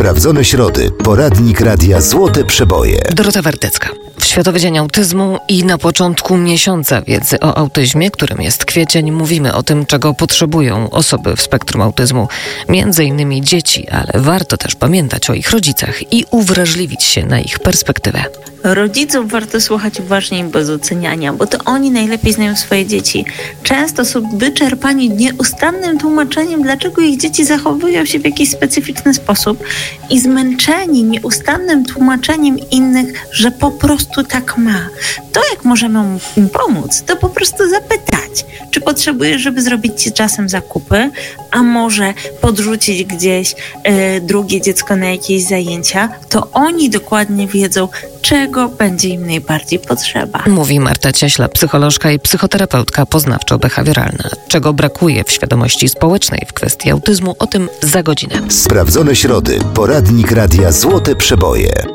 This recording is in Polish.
Sprawdzone środy. Poradnik Radia Złote Przeboje. Dorota Wardecka. W Światowy Dzień Autyzmu i na początku miesiąca wiedzy o autyzmie, którym jest kwiecień, mówimy o tym, czego potrzebują osoby w spektrum autyzmu. Między innymi dzieci, ale warto też pamiętać o ich rodzicach i uwrażliwić się na ich perspektywę. Rodziców warto słuchać uważnie i bez oceniania, bo to oni najlepiej znają swoje dzieci. Często są wyczerpani nieustannym tłumaczeniem, dlaczego ich dzieci zachowują się w jakiś specyficzny sposób i zmęczeni nieustannym tłumaczeniem innych, że po prostu tak ma. To jak możemy im pomóc, to po prostu zapytać, czy potrzebujesz, żeby zrobić ci czasem zakupy, a może podrzucić gdzieś drugie dziecko na jakieś zajęcia, to oni dokładnie wiedzą, czego będzie im najbardziej potrzeba. Mówi Marta Cieśla, psycholożka i psychoterapeutka poznawczo-behawioralna. Czego brakuje w świadomości społecznej w kwestii autyzmu, o tym za godzinę. Sprawdzone środy. Poradnik Radia Złote Przeboje.